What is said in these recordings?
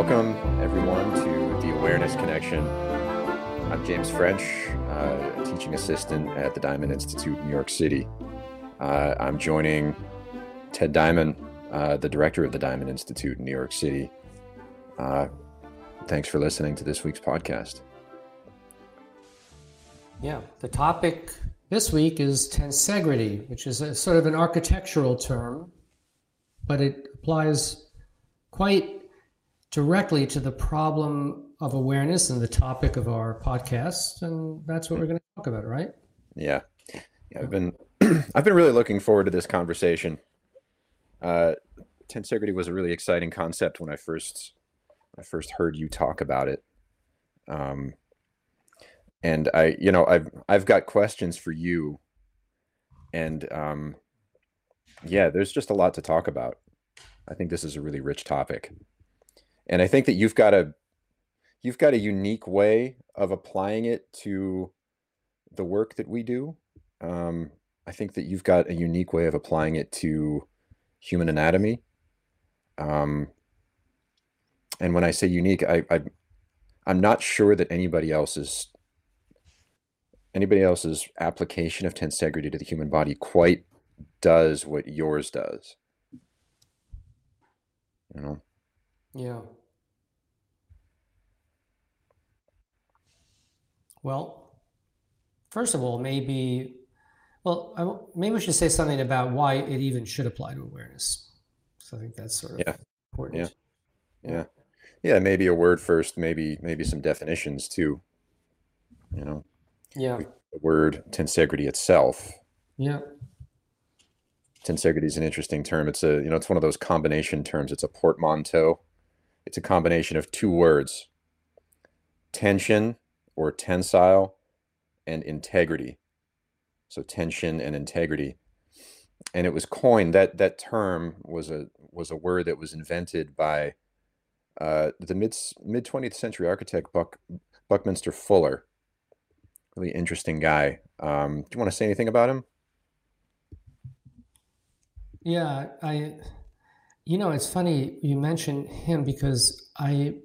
Welcome, everyone, to the Awareness Connection. I'm James French, a teaching assistant at the Diamond Institute in New York City. I'm joining Ted Diamond, the director of the Diamond Institute in New York City. Thanks for listening to this week's podcast. Yeah, the topic this week is tensegrity, which is a sort of an architectural term, but it applies quite directly to the problem of awareness and the topic of our podcast, and that's what we're going to talk about, right? Yeah, I've been really looking forward to this conversation. Tensegrity was a really exciting concept when I first heard you talk about it, and I've got questions for you, and there's just a lot to talk about. I think this is a really rich topic. And I think that you've got a unique way of applying it to the work that we do. I think that you've got a unique way of applying it to human anatomy. And when I say unique, I'm not sure that anybody else's application of tensegrity to the human body quite does what yours does. You know? Yeah. Well, first of all, maybe we should say something about why it even should apply to awareness. So I think that's sort of important. Yeah. Maybe a word first. Maybe some definitions too. You know. Yeah. The word tensegrity itself. Yeah. Tensegrity is an interesting term. It's it's one of those combination terms. It's a portmanteau. It's a combination of two words: tension or tensile and integrity. So tension and integrity. And it was coined, that term was a word that was invented by the mid 20th century architect Buckminster Fuller. Really interesting guy. Do you want to say anything about him? Yeah, it's funny you mentioned him because I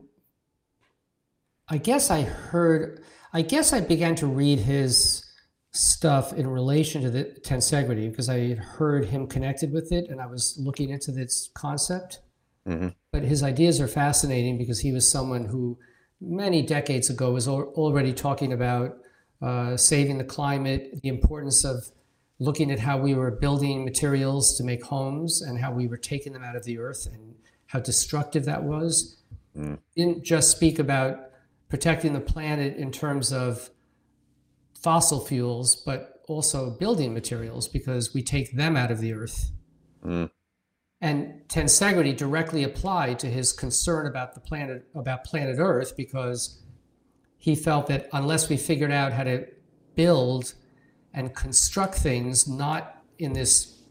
guess I began to read his stuff in relation to the tensegrity because I had heard him connected with it and I was looking into this concept. Mm-hmm. But his ideas are fascinating because he was someone who many decades ago was already talking about saving the climate, the importance of looking at how we were building materials to make homes and how we were taking them out of the earth and how destructive that was. Mm. Didn't just speak about protecting the planet in terms of fossil fuels, but also building materials because we take them out of the earth. Mm. And tensegrity directly applied to his concern about the planet, about planet Earth, because he felt that unless we figured out how to build and construct things, not in this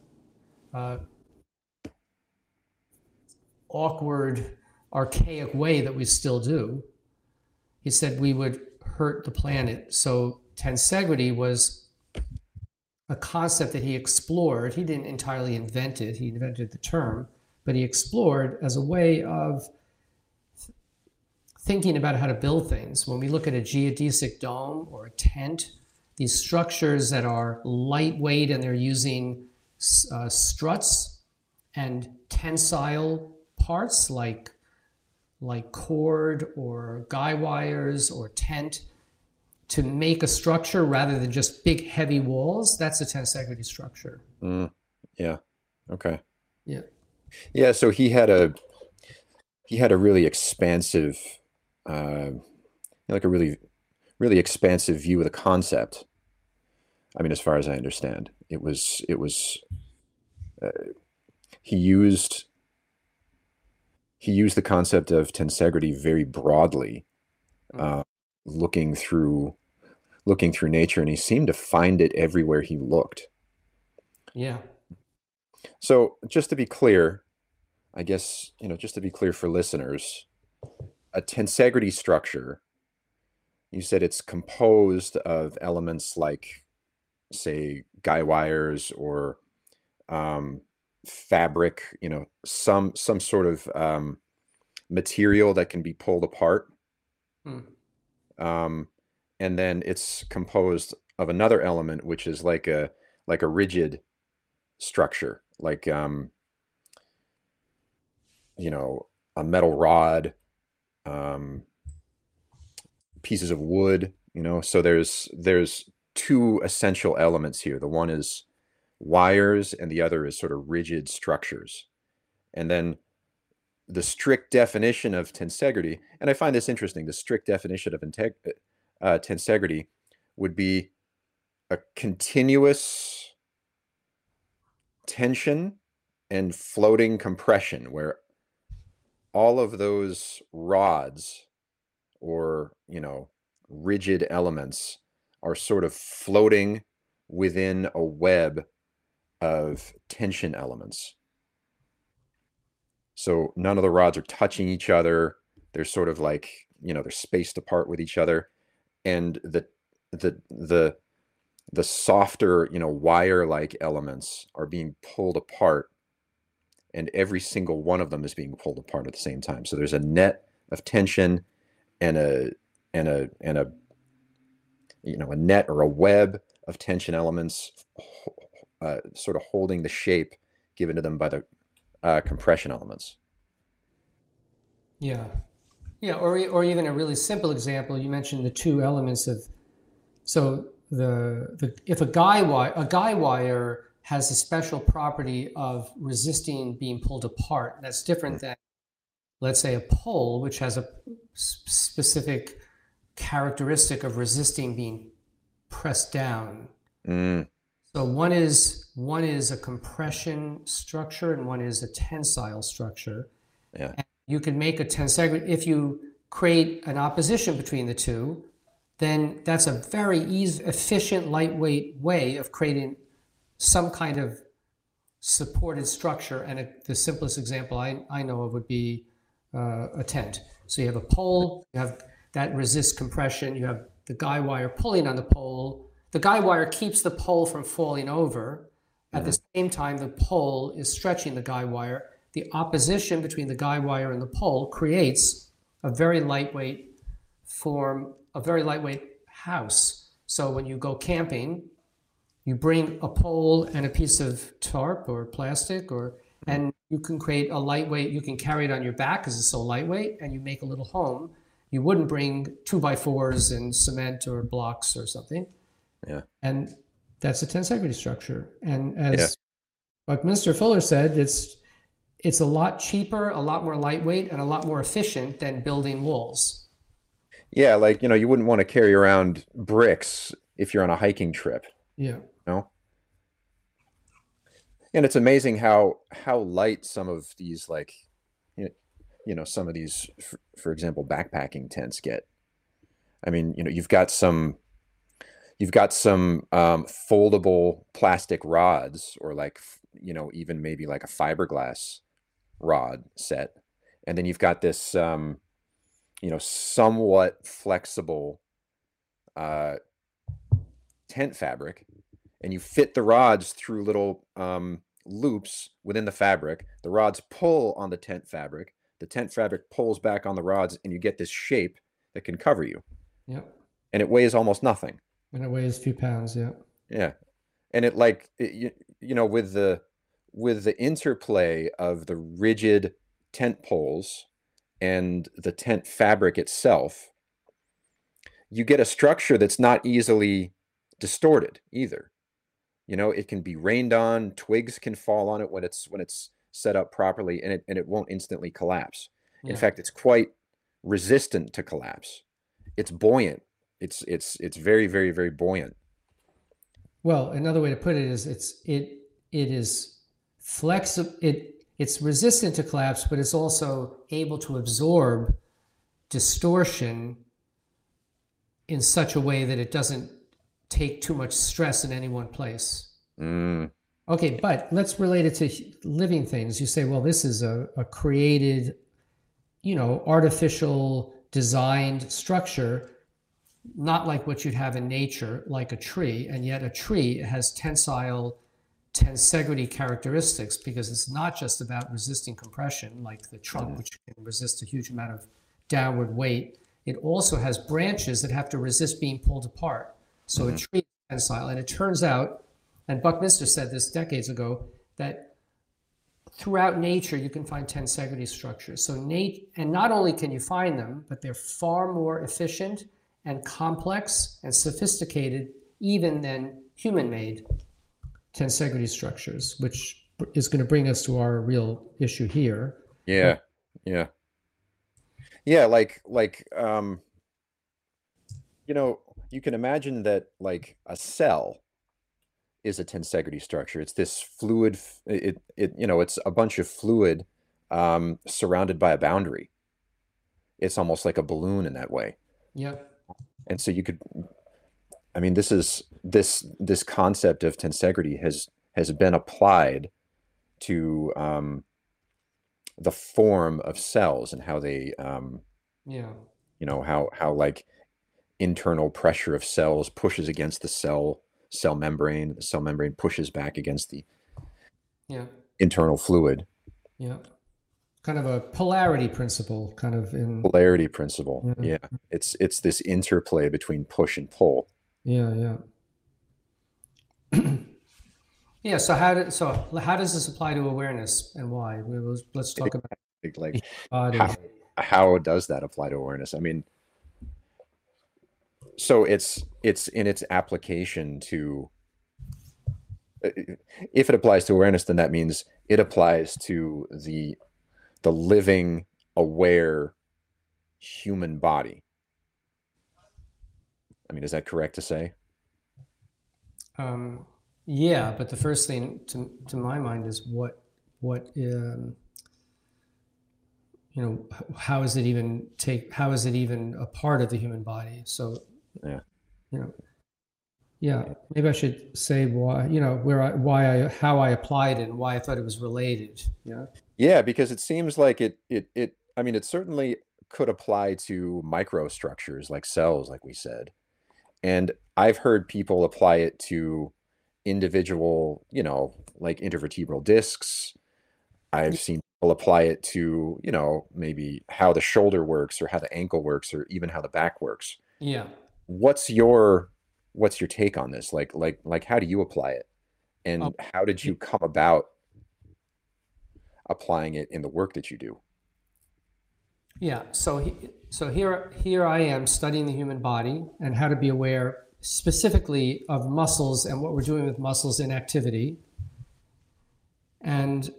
awkward, archaic way that we still do, he said we would hurt the planet. So tensegrity was a concept that he explored. He didn't entirely invent it. He invented the term, but he explored as a way of thinking about how to build things. When we look at a geodesic dome or a tent, these structures that are lightweight and they're using struts and tensile parts like cord or guy wires or tent to make a structure rather than just big heavy walls, that's a tensegrity structure. Yeah. Okay. Yeah. Yeah. So he had a really expansive, like a really, really expansive view of the concept. I mean, as far as I understand, it was he used the concept of tensegrity very broadly, looking through nature, and he seemed to find it everywhere he looked. Yeah. So just to be clear, I guess, just to be clear for listeners, a tensegrity structure, you said it's composed of elements like, say, guy wires or fabric, some sort of material that can be pulled apart. Hmm. And then it's composed of another element, which is like a rigid structure, like you know, a metal rod, um, pieces of wood, you know. So there's two essential elements here. The one is wires, and the other is sort of rigid structures. And then the strict definition of tensegrity, and I find this interesting, the strict definition of tensegrity would be a continuous tension and floating compression, where all of those rods, or, you know, rigid elements, are sort of floating within a web of tension elements. So none of the rods are touching each other. They're sort of like, you know, they're spaced apart with each other. And the softer, you know, wire-like elements are being pulled apart, and every single one of them is being pulled apart at the same time. So there's a net of tension and a you know, a net or a web of tension elements, sort of holding the shape given to them by the compression elements. Yeah. Yeah. Or even a really simple example, you mentioned the two elements of, so if a guy wire has a special property of resisting being pulled apart, that's different than, let's say, a pole, which has a specific characteristic of resisting being pressed down. So one is a compression structure and one is a tensile structure. Yeah. And you can make a tensegrity if you create an opposition between the two. Then that's a very efficient, lightweight way of creating some kind of supported structure. And the simplest example I know of would be a tent. So you have a pole, you have that resists compression, you have the guy wire pulling on the pole. The guy wire keeps the pole from falling over. At the same time, the pole is stretching the guy wire. The opposition between the guy wire and the pole creates a very lightweight house. So when you go camping, you bring a pole and a piece of tarp or plastic, and you can create a lightweight, you can carry it on your back because it's so lightweight, and you make a little home. You wouldn't bring 2x4s and cement or blocks or something. Yeah. And that's a tensegrity structure. And as Mr. Fuller said, it's a lot cheaper, a lot more lightweight, and a lot more efficient than building walls. Yeah, like, you know, you wouldn't want to carry around bricks if you're on a hiking trip. Yeah. You know? And it's amazing how light some of these, like, you know, some of these, for example, backpacking tents get. I mean, you know, you've got some foldable plastic rods, or, like, you know, even maybe like a fiberglass rod set. And then you've got this, you know, somewhat flexible tent fabric, and you fit the rods through little loops within the fabric. The rods pull on the tent fabric. The tent fabric pulls back on the rods, and you get this shape that can cover you. Yeah. And it weighs almost nothing. And it weighs a few pounds. Yeah. Yeah. And it, like, you know, with the interplay of the rigid tent poles and the tent fabric itself, you get a structure that's not easily distorted either. You know, it can be rained on, twigs can fall on it when it's set up properly, and it won't instantly collapse. In fact, it's quite resistant to collapse. It's buoyant. It's very, very, very buoyant. Well, another way to put it is it is flexible. It's resistant to collapse, but it's also able to absorb distortion in such a way that it doesn't take too much stress in any one place. Okay, but let's relate it to living things. You say, well, this is a created, you know, artificial designed structure, not like what you'd have in nature, like a tree. And yet a tree has tensile tensegrity characteristics, because it's not just about resisting compression like the trunk, which can resist a huge amount of downward weight. It also has branches that have to resist being pulled apart. So a tree is tensile. And it turns out, and Buckminster said this decades ago, that throughout nature you can find tensegrity structures. So and not only can you find them, but they're far more efficient and complex and sophisticated even than human-made tensegrity structures, which is going to bring us to our real issue here. Yeah, yeah, yeah. You know, you can imagine that like a cell is a tensegrity structure. It's this fluid. It's a bunch of fluid surrounded by a boundary. It's almost like a balloon in that way. Yep. And so you could, I mean, this concept of tensegrity has been applied to the form of cells and how they, Yeah. how like internal pressure of cells pushes against the cell membrane. The cell membrane pushes back against the internal fluid. Yeah. Kind of a polarity principle, kind of in polarity principle. Yeah. It's this interplay between push and pull. Yeah. Yeah. So how does this apply to awareness and why? Let's talk about like how does that apply to awareness? I mean, so it's in its application to, if it applies to awareness, then that means it applies to the living, aware human body. I mean, is that correct to say? Yeah, but the first thing to my mind is how is it even a part of the human body? So maybe I should say why, how I applied it and why I thought it was related. Yeah, because it seems like it I mean, it certainly could apply to microstructures like cells, like we said. And I've heard people apply it to individual, like intervertebral discs. I've seen people apply it to, maybe how the shoulder works or how the ankle works or even how the back works. Yeah. What's your take on this? Like how do you apply it? And how did you come about applying it in the work that you do? Yeah. So here I am studying the human body and how to be aware specifically of muscles and what we're doing with muscles in activity. And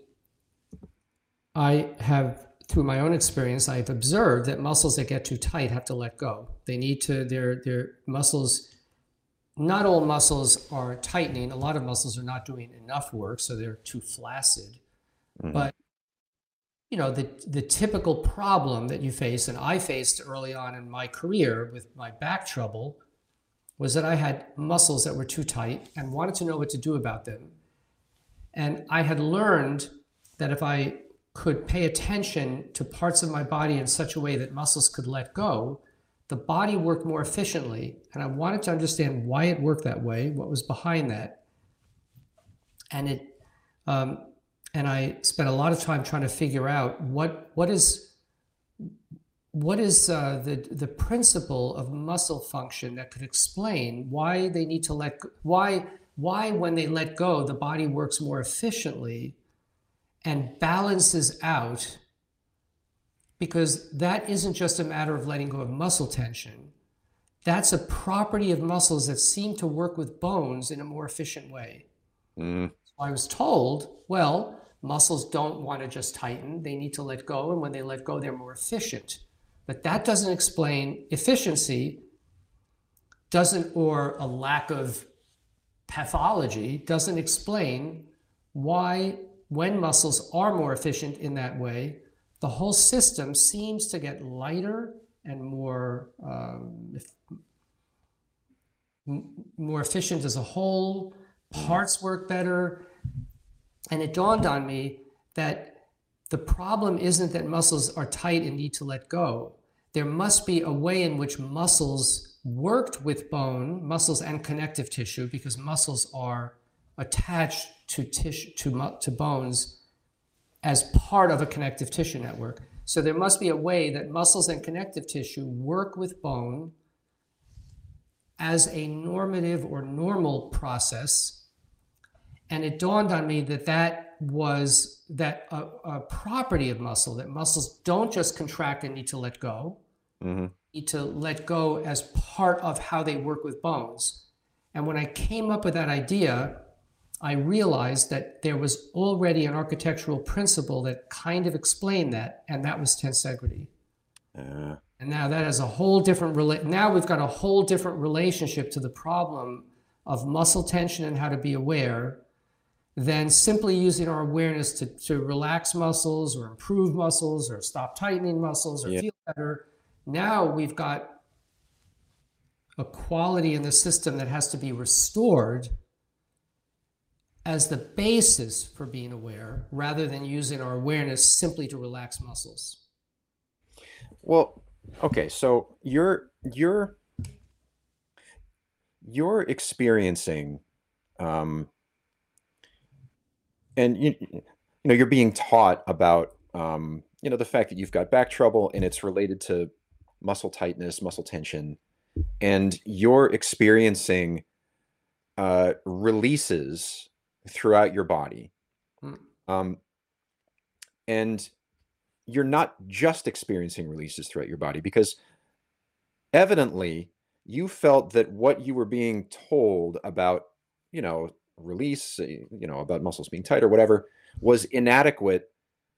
I have, through my own experience, I've observed that muscles that get too tight have to let go. They need to, their muscles, not all muscles are tightening. A lot of muscles are not doing enough work, so they're too flaccid. But the typical problem that you face, and I faced early on in my career with my back trouble, was that I had muscles that were too tight and wanted to know what to do about them. And I had learned that if I could pay attention to parts of my body in such a way that muscles could let go, the body worked more efficiently. And I wanted to understand why it worked that way, what was behind that. And I spent a lot of time trying to figure out what is the principle of muscle function that could explain why they need to why when they let go, the body works more efficiently and balances out, because that isn't just a matter of letting go of muscle tension. That's a property of muscles that seem to work with bones in a more efficient way. So I was told, well, muscles don't want to just tighten, they need to let go, and when they let go, they're more efficient. But that doesn't explain efficiency, or a lack of pathology, doesn't explain why, when muscles are more efficient in that way, the whole system seems to get lighter and more efficient as a whole. Parts work better. And it dawned on me that the problem isn't that muscles are tight and need to let go. There must be a way in which muscles worked with bone, muscles and connective tissue, because muscles are attached to tissue to bones as part of a connective tissue network. So there must be a way that muscles and connective tissue work with bone as a normative or normal process. And it dawned on me that that was a property of muscle, that muscles don't just contract and need to let go, need to let go as part of how they work with bones. And when I came up with that idea, I realized that there was already an architectural principle that kind of explained that, and that was tensegrity. And now that has a whole different now we've got a whole different relationship to the problem of muscle tension and how to be aware than simply using our awareness to relax muscles or improve muscles or stop tightening muscles or feel better. Now we've got a quality in the system that has to be restored as the basis for being aware, rather than using our awareness simply to relax muscles. Well, okay, so you're experiencing, and you know, you're being taught about, you know, the fact that you've got back trouble and it's related to muscle tightness, muscle tension, and you're experiencing releases throughout your body. And you're not just experiencing releases throughout your body, because evidently you felt that what you were being told about, you know, release, you know, about muscles being tight or whatever, was inadequate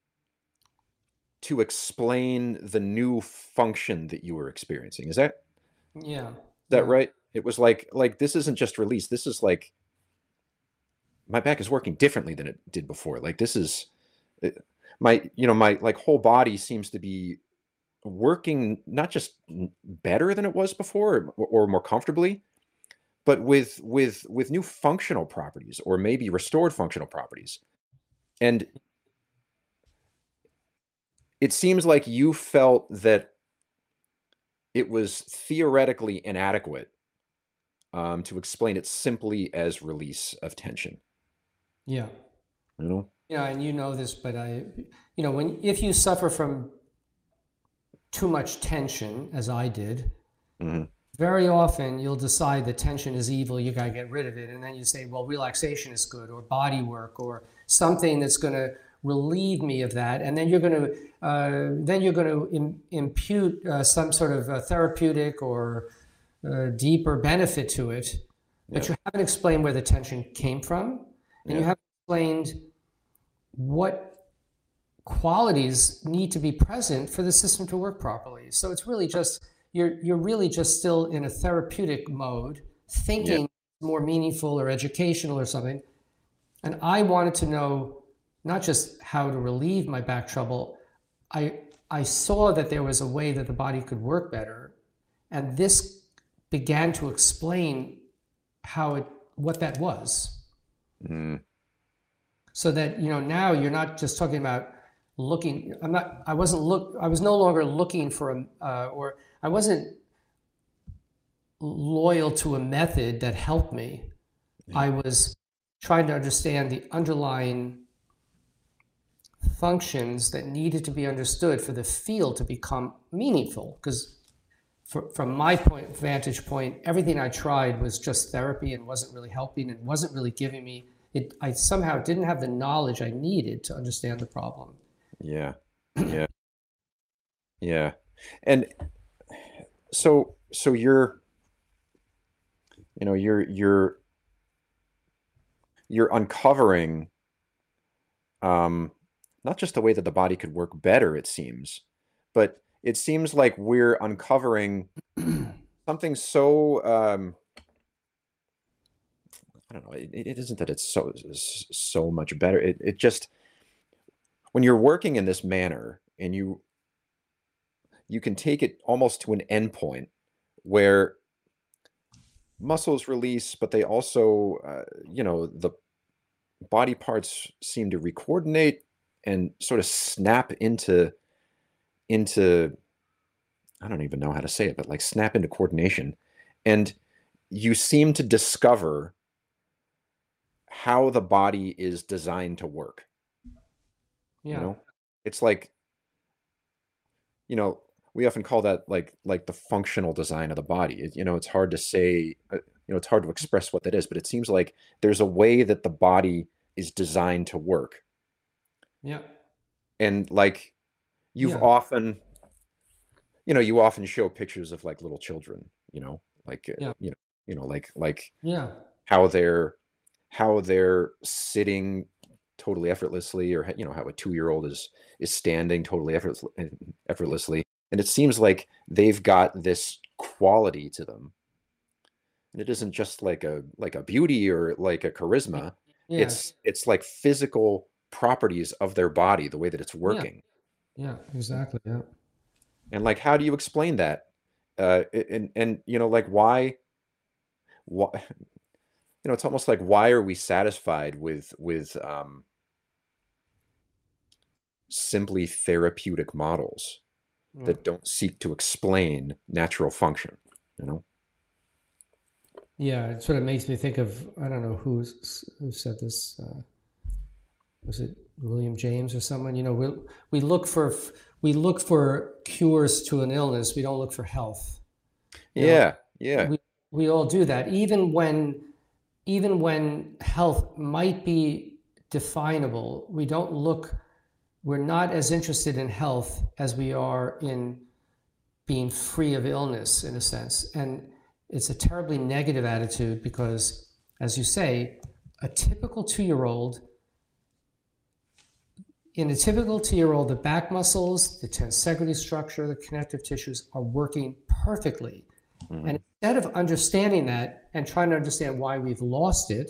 to explain the new function that you were experiencing. Is that right? It was like this isn't just release. This is like, my back is working differently than it did before. Like, this is my like whole body seems to be working not just better than it was before or more comfortably, but with new functional properties, or maybe restored functional properties. And it seems like you felt that it was theoretically inadequate to explain it simply as release of tension. Yeah. You know? Yeah, and you know this, but if you suffer from too much tension, as I did, very often you'll decide that tension is evil, you got to get rid of it. And then you say, well, relaxation is good, or body work, or something that's going to relieve me of that. And then you're going to impute some sort of therapeutic or deeper benefit to it, but you haven't explained where the tension came from, and you haven't explained what qualities need to be present for the system to work properly. So it's really just, you're really just still in a therapeutic mode, thinking more meaningful or educational or something. And I wanted to know not just how to relieve my back trouble. I saw that there was a way that the body could work better, and this began to explain what that was. So that, now you're not just talking about looking. I was no longer looking for or I wasn't loyal to a method that helped me. I was trying to understand the underlying functions that needed to be understood for the field to become meaningful. Because from my vantage point, everything I tried was just therapy and wasn't really helping and wasn't really giving me it. I somehow didn't have the knowledge I needed to understand the problem. Yeah. And so you're uncovering not just the way that the body could work better, it seems, but it seems like we're uncovering something so I don't know. It isn't that it's so much better. It just, when you're working in this manner, and you can take it almost to an endpoint where muscles release, but they also, the body parts seem to recoordinate and sort of snap into I don't even know how to say it, but like snap into coordination. And you seem to discover how the body is designed to work. You Yeah. know, it's like, you know, we often call that like the functional design of the body. You know, it's hard to say, you know, it's hard to express what that is, but it seems like there's a way that the body is designed to work. Yeah. And like you've Yeah. often, you know, you often show pictures of like little children, you know, like Yeah. like Yeah. how they're sitting totally effortlessly, or you know how a 2-year-old is standing totally effortlessly, and it seems like they've got this quality to them, and it isn't just like a beauty or like a charisma. Yeah. It's like physical properties of their body, the way that it's Yeah. working. Yeah. Exactly. Yeah. And like, how do you explain that? And you know, like why you know, it's almost like, why are we satisfied with simply therapeutic models Yeah. that don't seek to explain natural function, you know? Yeah. It sort of makes me think of, I don't know who said this. Was it William James or someone? You know, we look for we look for cures to an illness. We don't look for health. You know, Yeah, yeah. we all do that, even when health might be definable. We don't look. We're not as interested in health as we are in being free of illness, in a sense. And it's a terribly negative attitude because, as you say, a typical 2-year-old in a typical 2-year-old, the back muscles, the tensegrity structure, the connective tissues are working perfectly. Mhm. And instead of understanding that and trying to understand why we've lost it,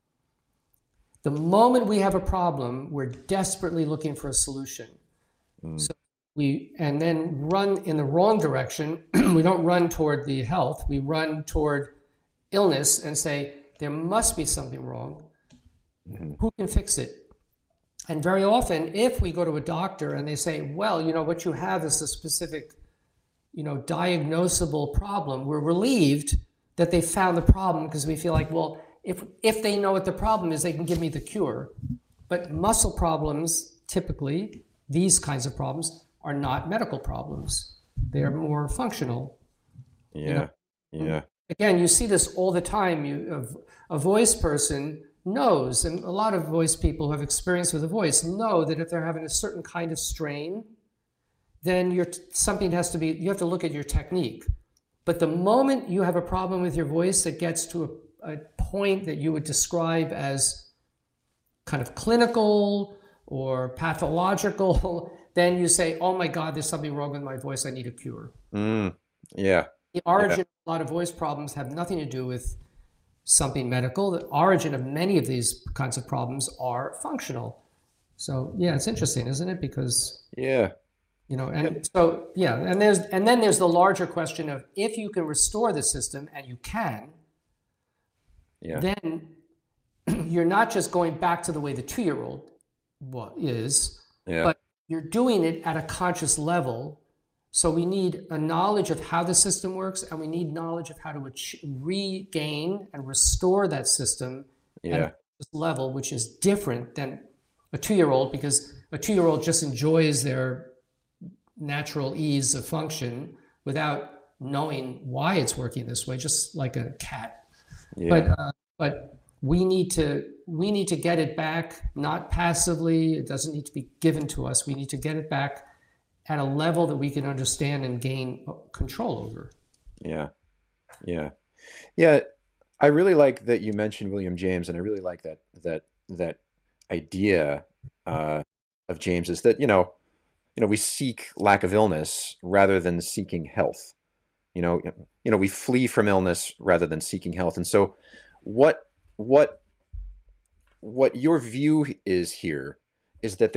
the moment we have a problem, we're desperately looking for a solution. Mm. So and then run in the wrong direction. We don't run toward the health, we run toward illness and say, there must be something wrong. Mhm. Who can fix it? And very often, if we go to a doctor and they say, well, you know, what you have is a specific, you know, diagnosable problem, we're relieved that they found the problem, because we feel like, well, if they know what the problem is, they can give me the cure. But muscle problems, typically, these kinds of problems, are not medical problems. They are more functional. You know, Yeah, yeah. again, you see this all the time. A voice person knows, and a lot of voice people who have experience with a voice know that if they're having a certain kind of strain, then something has to be, you have to look at your technique. But the moment you have a problem with your voice that gets to a point that you would describe as kind of clinical or pathological, then you say, oh my God, there's something wrong with my voice. I need a cure. Mm. Yeah, The yeah, origin of a lot of voice problems have nothing to do with something medical. The origin of many of these kinds of problems are functional. So yeah, it's interesting, isn't it? Because, yeah, you know, yeah, and so yeah, and then there's the larger question of, if you can restore the system, and you can, yeah, then you're not just going back to the way the 2-year-old is, yeah, but you're doing it at a conscious level. So we need a knowledge of how the system works, and we need knowledge of how to regain and restore that system at a yeah, conscious level, which is different than a 2-year-old, because a 2-year-old just enjoys their natural ease of function without knowing why it's working this way, just like a cat. yeah, But we need to get it back, not passively. It doesn't need to be given to us. We need to get it back at a level that we can understand and gain control over. yeah, yeah. Yeah, I really like that you mentioned William James, and I really like that idea uh, of James, is that, you know, we seek lack of illness rather than seeking health. You know, we flee from illness rather than seeking health. And so, what what what your view is here is that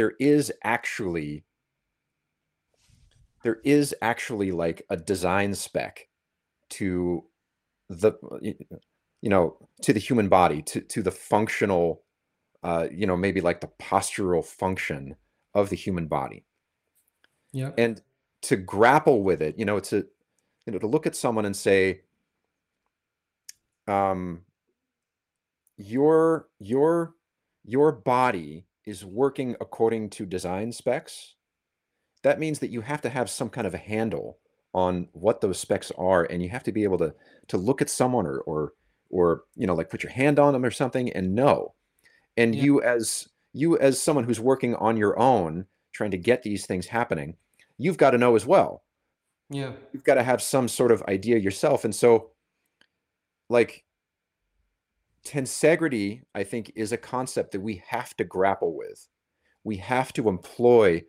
there is actually like a design spec to the to the human body, to the functional, maybe like the postural function of the human body. Yeah. And to grapple with it, to look at someone and say, um your body is working according to design specs, that means that you have to have some kind of a handle on what those specs are, and you have to be able to look at someone or like put your hand on them or something and know. And Yeah. you as someone who's working on your own, trying to get these things happening, you've got to know as well. Yeah. You've got to have some sort of idea yourself. And so, like, tensegrity, I think, is a concept that we have to grapple with. We have to employ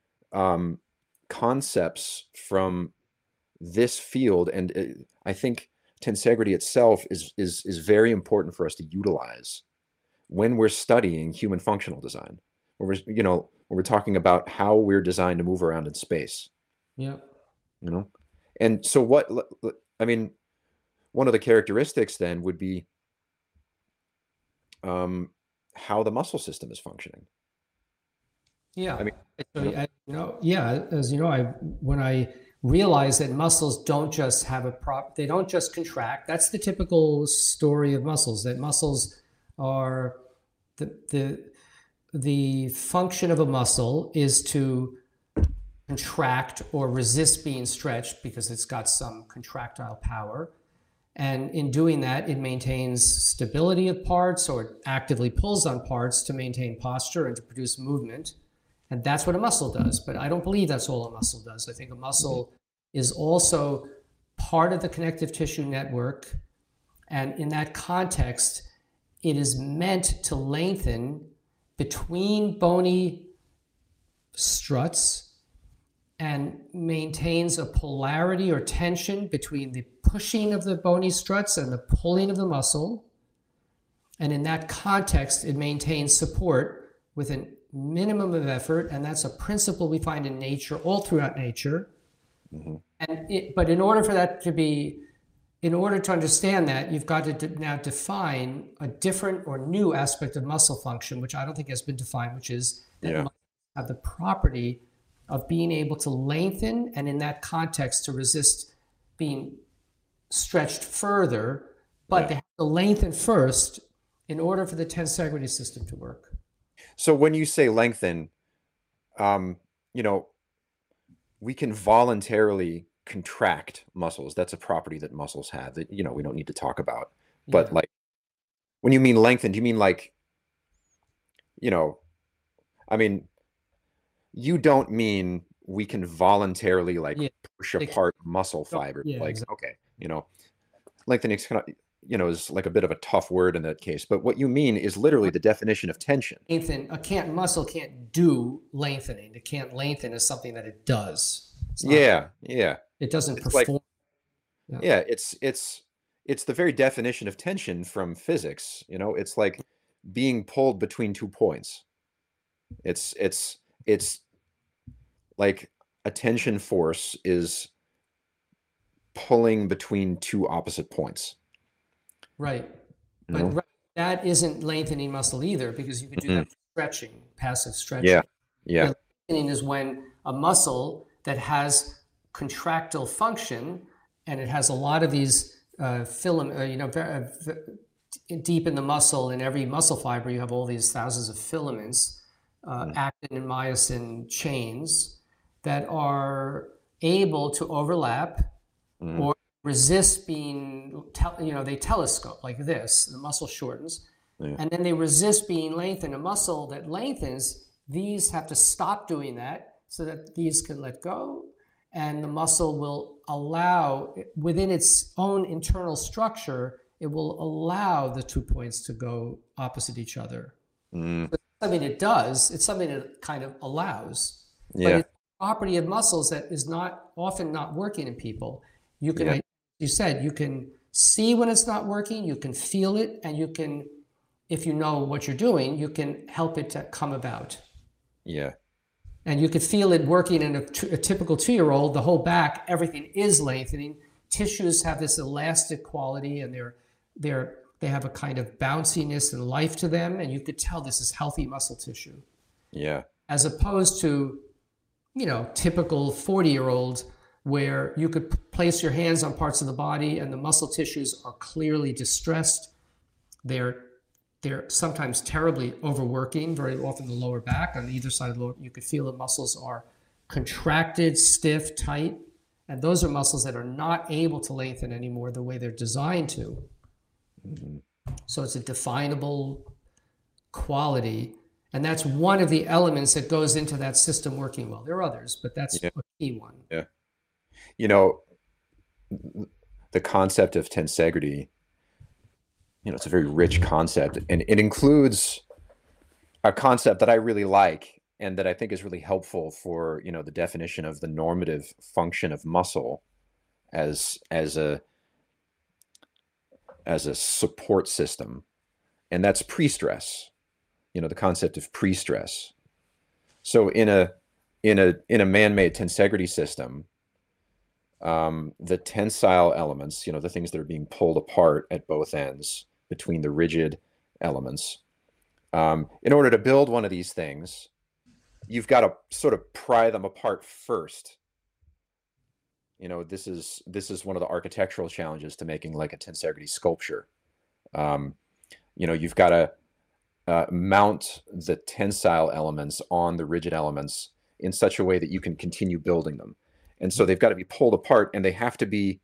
concepts from this field, and I think tensegrity itself is very important for us to utilize when we're studying human functional design, when we're talking about how we're designed to move around in space. Yeah. And so I mean, one of the characteristics then would be how the muscle system is functioning. Yeah. I mean, As you know, when I realized that muscles don't just have they don't just contract. That's the typical story of muscles, that muscles are the function of a muscle is to contract or resist being stretched because it's got some contractile power. And in doing that, it maintains stability of parts or actively pulls on parts to maintain posture and to produce movement. And that's what a muscle does. But I don't believe that's all a muscle does. I think a muscle is also part of the connective tissue network. And in that context, it is meant to lengthen between bony struts and maintains a polarity or tension between the pushing of the bony struts and the pulling of the muscle. And in that context, it maintains support with a minimum of effort. And that's a principle we find in nature, all throughout nature. But in order for that to be, in order to understand that, you've got to now define a different or new aspect of muscle function, which I don't think has been defined, which is that muscles have the property of being able to lengthen, and in that context to resist being stretched further, but they have to lengthen first in order for the tensegrity system to work. So when you say lengthen, we can voluntarily contract muscles. That's a property that muscles have that, we don't need to talk about. But like, when you mean lengthen, do you mean like, I mean, you don't mean we can voluntarily push apart muscle fiber. Exactly. Okay, lengthening is kind of, is like a bit of a tough word in that case. But what you mean is literally the definition of tension. Lengthen, muscle can't do lengthening. It can't lengthen as something that it does. Yeah. It doesn't perform. It's the very definition of tension from physics. It's like being pulled between 2 points. It's like a tension force is pulling between 2 opposite points. Right. But that isn't lengthening muscle either, because you can do that stretching, passive stretching. Yeah. Lengthening is when a muscle that has contractile function and it has a lot of these filaments, deep in the muscle, in every muscle fiber, you have all these thousands of filaments, actin and myosin chains that are able to overlap or resist being, they telescope like this, the muscle shortens, and then they resist being lengthened. A muscle that lengthens, these have to stop doing that so that these can let go, and the muscle will allow, within its own internal structure, it will allow the 2 points to go opposite each other. But something it does, it's something that kind of allows. But it's a property of muscles that is often not working in people. You can, you said, you can see when it's not working, you can feel it, and you can, if you know what you're doing, you can help it to come about. Yeah. And you could feel it working in a typical 2-year-old. The whole back, everything is lengthening. Tissues have this elastic quality, and they have a kind of bounciness and life to them, and you could tell this is healthy muscle tissue. Yeah. As opposed to, typical 40-year-old, where you could place your hands on parts of the body and the muscle tissues are clearly distressed. They're they're sometimes terribly overworking, very often the lower back on either side of the lower, you could feel the muscles are contracted, stiff, tight. And those are muscles that are not able to lengthen anymore the way they're designed to. Mhm. So it's a definable quality. And that's one of the elements that goes into that system working well. There are others, but that's Yeah. a key one. Yeah. You know, the concept of tensegrity, it's a very rich concept, and it includes a concept that I really like and that I think is really helpful for, the definition of the normative function of muscle as a support system, and that's pre-stress. The concept of pre-stress. So in a man-made tensegrity system, the tensile elements, the things that are being pulled apart at both ends between the rigid elements, in order to build one of these things, you've got to sort of pry them apart first. This is one of the architectural challenges to making like a tensegrity sculpture. You've got to mount the tensile elements on the rigid elements in such a way that you can continue building them. And so they've got to be pulled apart, and they have to be,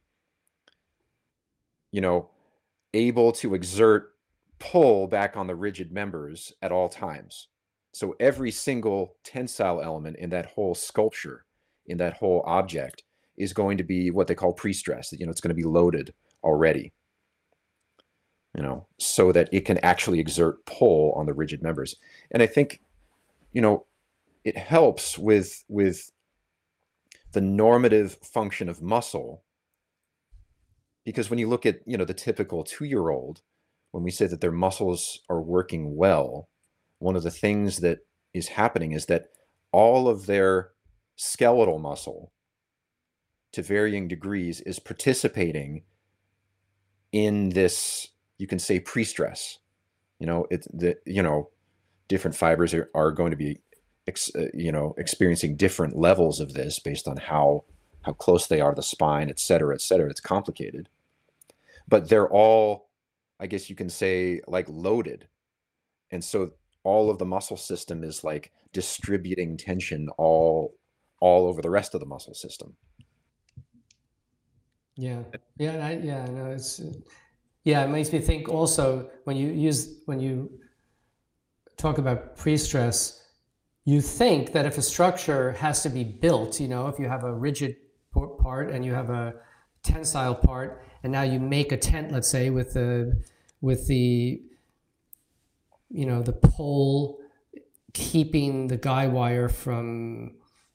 able to exert pull back on the rigid members at all times. So every single tensile element in that whole sculpture, in that whole object, is going to be what they call pre-stressed. It's going to be loaded already, so that it can actually exert pull on the rigid members. And I think, it helps with the normative function of muscle, because when you look at, the typical 2-year-old, when we say that their muscles are working well, one of the things that is happening is that all of their skeletal muscle, to varying degrees, is participating in this, you can say, pre-stress. Different fibers are going to be experiencing different levels of this based on how close they are to the spine, et cetera, et cetera. It's complicated, but they're all, I guess you can say, like loaded. And so all of the muscle system is like distributing tension all over the rest of the muscle system. Yeah. No, it makes me think also when you talk about pre-stress, you think that if a structure has to be built, if you have a rigid part and you have a tensile part, and now you make a tent, let's say, with the the pole keeping the guy wire from,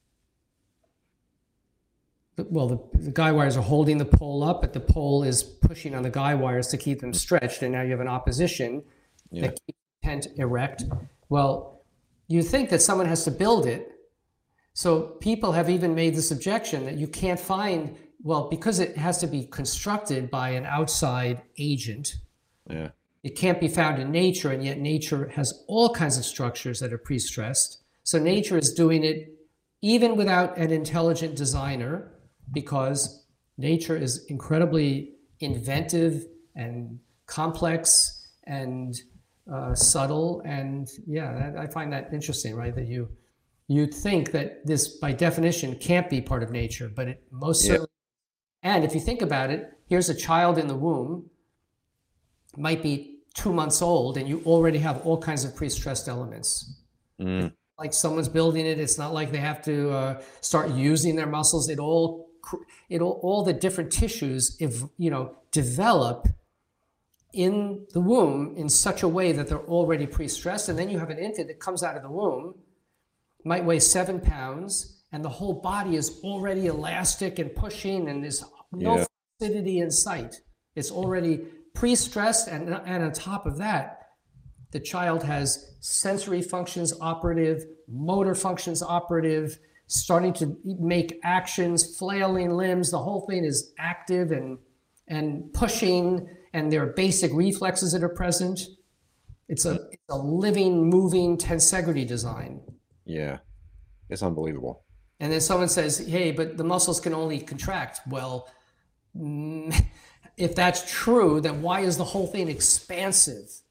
the guy wires are holding the pole up, but the pole is pushing on the guy wires to keep them stretched, and now you have an opposition that keeps the tent erect. Well, you think that someone has to build it. So people have even made this objection that you can't find, because it has to be constructed by an outside agent. Yeah. It can't be found in nature, and yet nature has all kinds of structures that are pre-stressed. So nature is doing it even without an intelligent designer, because nature is incredibly inventive and complex and subtle. And I find that interesting, right? That you'd think that this, by definition, can't be part of nature, but it most certainly. And if you think about it, here's a child in the womb, might be 2 months old, and you already have all kinds of pre-stressed elements. Like someone's building it. It's not like they have to start using their muscles. All the different tissues, develop in the womb in such a way that they're already pre-stressed. And then you have an infant that comes out of the womb, might weigh 7 pounds, and the whole body is already elastic and pushing, and there's no fluidity in sight. It's already pre-stressed, and on top of that, the child has sensory functions operative, motor functions operative, starting to make actions, flailing limbs. The whole thing is active and pushing, and there are basic reflexes that are present. It's a living, moving tensegrity design. Yeah, it's unbelievable. And then someone says, hey, but the muscles can only contract. Well, if that's true, then why is the whole thing expansive?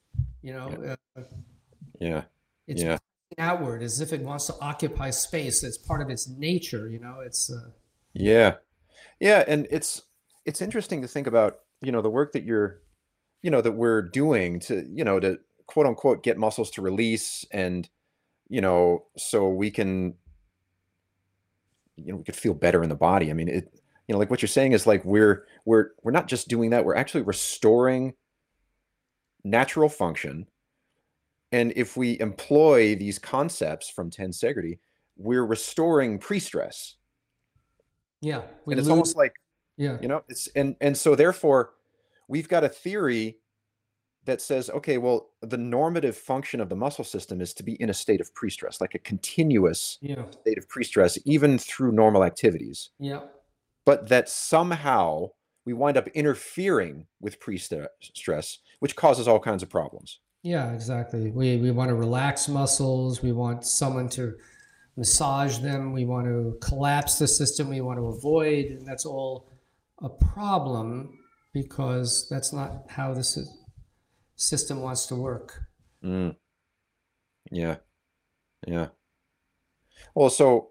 You Yeah. know, Yeah. it's Yeah. outward as if it wants to occupy space. It's part of its nature. You know, it's Yeah. Yeah. And it's interesting to think about, the work that that we're doing to, to quote unquote get muscles to release and, so we can, we could feel better in the body. I mean, like what you're saying is like we're not just doing that, we're actually restoring natural function. And if we employ these concepts from tensegrity, we're restoring pre-stress. yeah, we And it's lose. almost like, Yeah, it's and so therefore we've got a theory that says, okay, well, the normative function of the muscle system is to be in a state of pre-stress, like a continuous yeah, state of pre-stress, even through normal activities. yeah, But that somehow we wind up interfering with pre-stress, which causes all kinds of problems. yeah. Exactly. We want to relax muscles. We want someone to massage them. We want to collapse the system. We want to avoid, and that's all a problem because that's not how the system wants to work. Mm, yeah, yeah. Well, so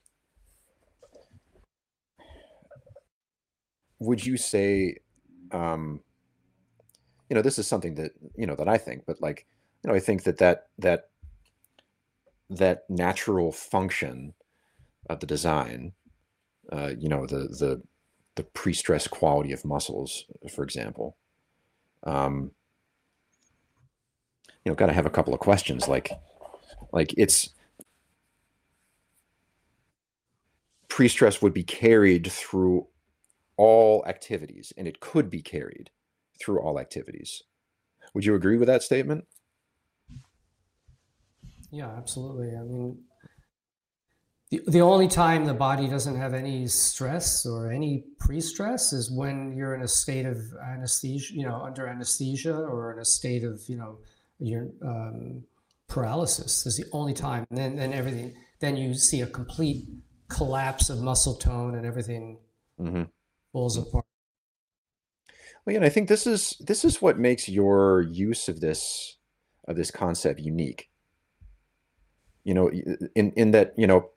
would you say, um, this is something that, that I think, but like, I think that natural function of the design, the pre-stress quality of muscles, for example, um, got to have a couple of questions like it's pre-stress would be carried through all activities, and it could be carried through all activities. Would you agree with that statement? Yeah, absolutely. I mean, the only time the body doesn't have any stress or any pre-stress is when you're in a state of anesthesia, under anesthesia or in a state of, your paralysis is the only time. And then everything, then you see a complete collapse of muscle tone and everything Mm-hmm. falls apart. Well, I think this is what makes your use of this concept unique. In that,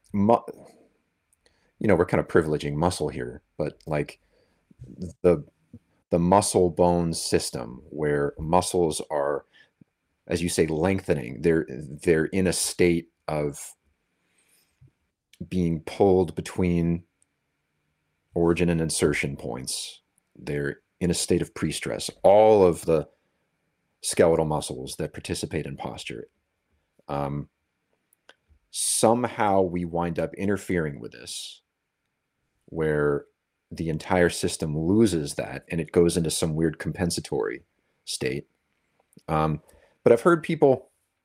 we're kind of privileging muscle here, but like the the muscle bone system where muscles are, as you say, lengthening. They're in a state of being pulled between origin and insertion points. They're in a state of pre-stress. All of the skeletal muscles that participate in posture. Um, Somehow we wind up interfering with this, where the entire system loses that and it goes into some weird compensatory state. But I've heard people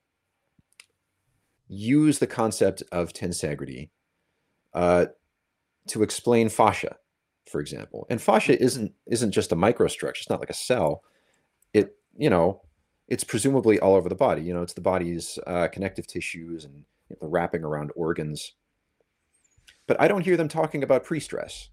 use the concept of tensegrity uh, to explain fascia, for example. And fascia isn't just a microstructure. It's not like a cell. It it's presumably all over the body. It's the body's connective tissues and the wrapping around organs. But I don't hear them talking about pre-stress.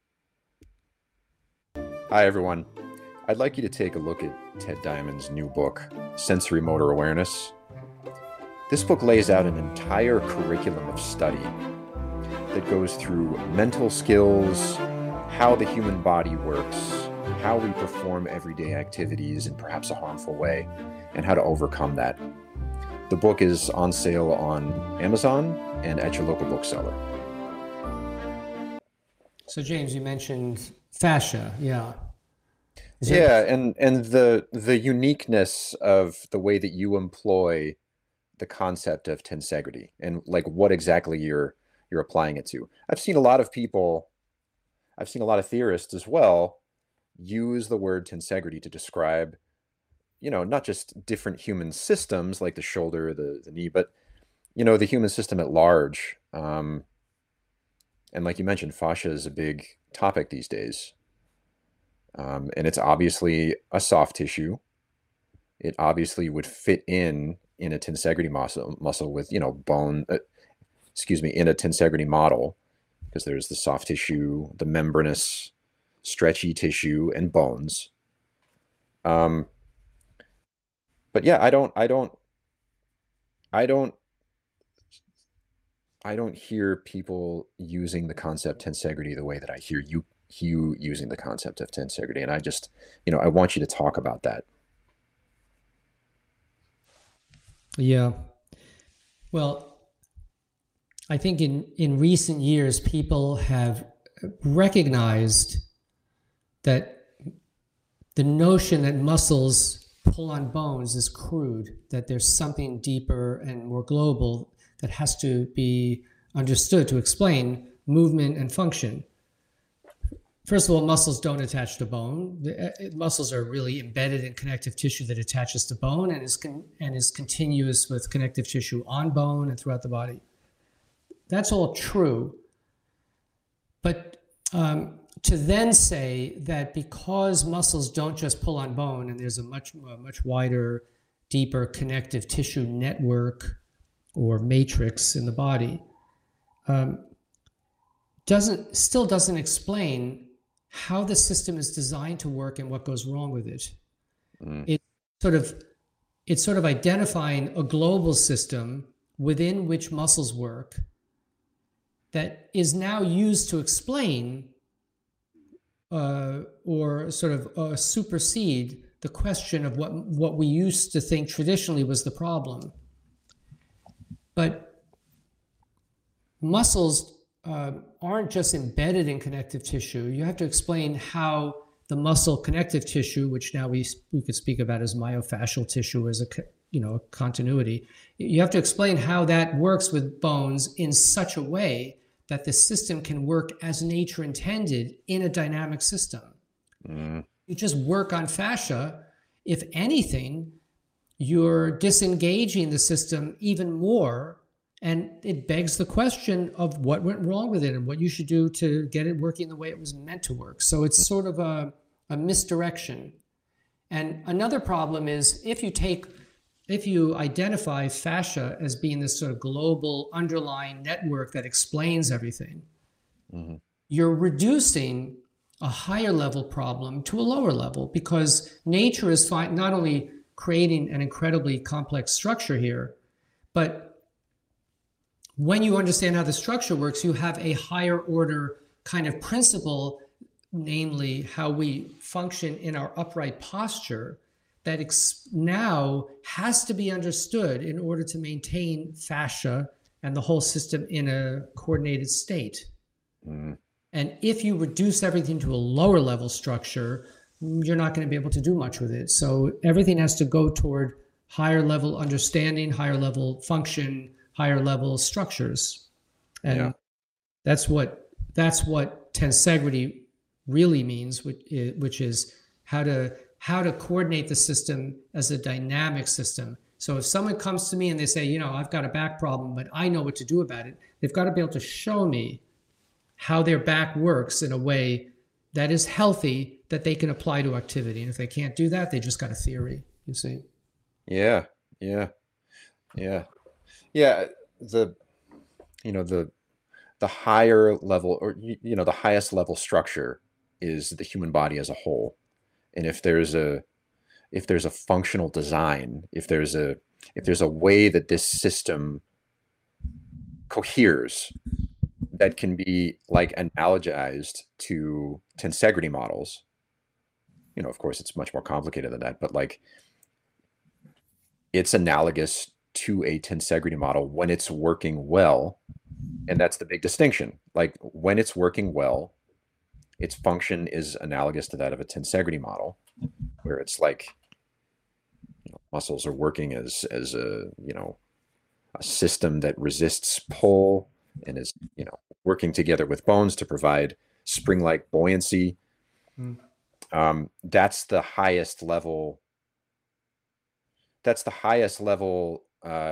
Hi, everyone. I'd like you to take a look at Ted Diamond's new book, Sensory Motor Awareness. This book lays out an entire curriculum of study that goes through mental skills, how the human body works, how we perform everyday activities in perhaps a harmful way, and how to overcome that. The book is on sale on Amazon and at your local bookseller. So James, you mentioned fascia. Yeah. Yeah, and the uniqueness of the way that you employ the concept of tensegrity and like what exactly you're applying it to. I've seen a lot of theorists as well use the word tensegrity to describe, not just different human systems like the shoulder, the knee, but the human system at large. And like you mentioned, fascia is a big topic these days. And it's obviously a soft tissue. It obviously would fit in a tensegrity muscle with, bone, in a tensegrity model, because there's the soft tissue, the membranous, stretchy tissue, and bones. But yeah, I don't, I don't hear people using the concept tensegrity the way that I hear you using the concept of tensegrity. And I just, I want you to talk about that. Yeah. Well, I think in recent years, people have recognized that the notion that muscles pull on bones is crude, that there's something deeper and more global that has to be understood to explain movement and function. First of all, muscles don't attach to bone. Muscles are really embedded in connective tissue that attaches to bone and is continuous with connective tissue on bone and throughout the body. That's all true. But to then say that because muscles don't just pull on bone and there's a much wider, deeper connective tissue network or matrix in the body, still doesn't explain how the system is designed to work and what goes wrong with it. It's sort of identifying a global system within which muscles work that is now used to explain or sort of supersede the question of what we used to think traditionally was the problem. But muscles aren't just embedded in connective tissue. You have to explain how the muscle connective tissue, which now we could speak about as myofascial tissue as a continuity. You have to explain how that works with bones in such a way that the system can work as nature intended in a dynamic system. You just work on fascia. If anything, you're disengaging the system even more. And it begs the question of what went wrong with it and what you should do to get it working the way it was meant to work. So it's sort of a misdirection. And another problem is if you identify fascia as being this sort of global underlying network that explains everything, you're reducing a higher level problem to a lower level, because nature is not only creating an incredibly complex structure here, but when you understand how the structure works, you have a higher order kind of principle, namely how we function in our upright posture, that now has to be understood in order to maintain fascia and the whole system in a coordinated state. And if you reduce everything to a lower level structure, you're not going to be able to do much with it. So everything has to go toward higher level understanding, higher level function, higher level structures. And that's what tensegrity really means, which is how to coordinate the system as a dynamic system. So if someone comes to me and they say, I've got a back problem, but I know what to do about it, they've got to be able to show me how their back works in a way that is healthy, that they can apply to activity. And if they can't do that, they just got a theory, you see? Yeah. The higher level, or the highest level structure is the human body as a whole. And if there's a functional design, if there's a way that this system coheres that can be like analogized to tensegrity models, of course it's much more complicated than that, but like it's analogous to a tensegrity model when it's working well. And that's the big distinction. Like when it's working well, its function is analogous to that of a tensegrity model, where it's like muscles are working as a a system that resists pull and is working together with bones to provide spring-like buoyancy. That's the highest level. That's the highest level.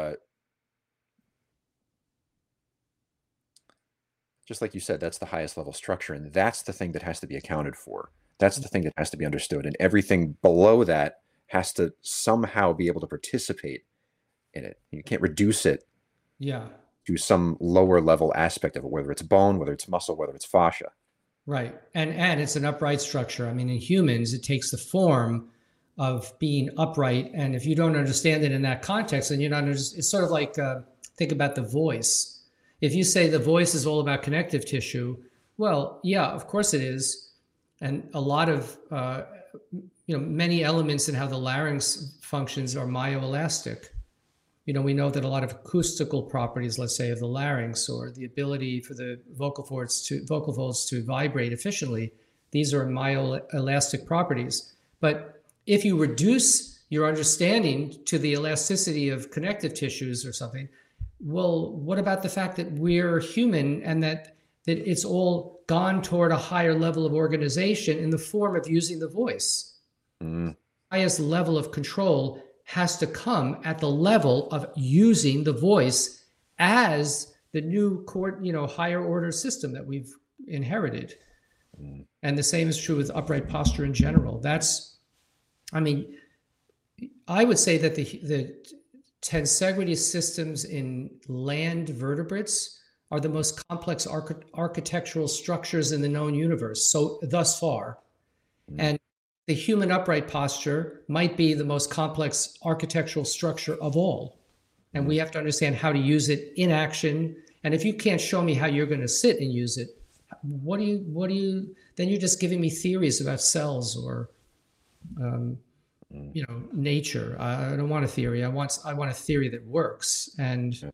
Just like you said, that's the highest level structure, and that's the thing that has to be accounted for. That's the thing that has to be understood, and everything below that has to somehow be able to participate in it. You can't reduce it to some lower level aspect of it, whether it's bone, whether it's muscle, whether it's fascia. Right. And it's an upright structure. I mean, in humans, it takes the form of being upright. And if you don't understand it in that context, then you're not, it's sort of like, think about the voice. If you say the voice is all about connective tissue, well, yeah, of course it is. And a lot of, many elements in how the larynx functions are myoelastic. We know that a lot of acoustical properties, let's say, of the larynx, or the ability for the vocal folds to vibrate efficiently, these are myoelastic properties. But if you reduce your understanding to the elasticity of connective tissues or something, well, what about the fact that we're human and that it's all gone toward a higher level of organization in the form of using the voice? Highest level of control has to come at the level of using the voice as the new higher order system that we've inherited. And the same is true with upright posture in general. I would say that the tensegrity systems in land vertebrates are the most complex architectural structures in the known universe, so thus far. And the human upright posture might be the most complex architectural structure of all. And we have to understand how to use it in action. And if you can't show me how you're going to sit and use it, then you're just giving me theories about cells or, nature. I don't want a theory. I want a theory that works. And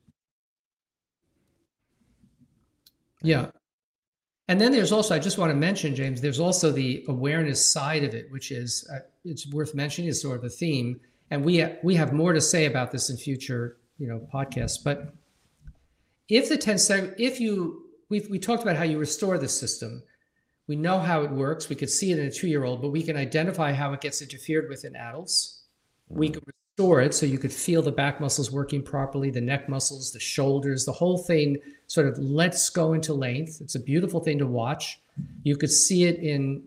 yeah. And then there's also, I just want to mention, James, there's also the awareness side of it, which is, it's worth mentioning, is sort of a theme. And we have more to say about this in future, podcasts. But if we talked about how you restore the system. We know how it works. We could see it in a 2-year-old, but we can identify how it gets interfered with in adults. We could restore it so you could feel the back muscles working properly, the neck muscles, the shoulders, the whole thing sort of lets go into length. It's a beautiful thing to watch. You could see it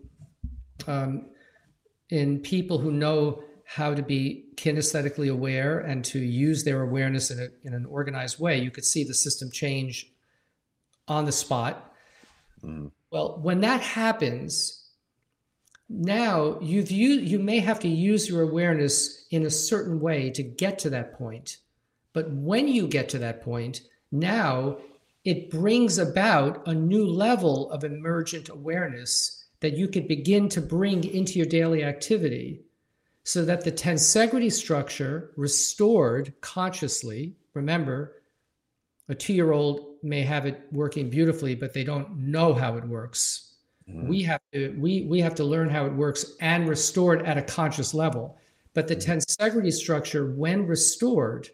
in people who know how to be kinesthetically aware and to use their awareness in an organized way. You could see the system change on the spot. Well, when that happens, now you may have to use your awareness in a certain way to get to that point. But when you get to that point, now it brings about a new level of emergent awareness that you could begin to bring into your daily activity, so that the tensegrity structure restored consciously. Remember, a 2-year-old may have it working beautifully, but they don't know how it works. We have to learn how it works and restore it at a conscious level. But the tensegrity structure, when restored,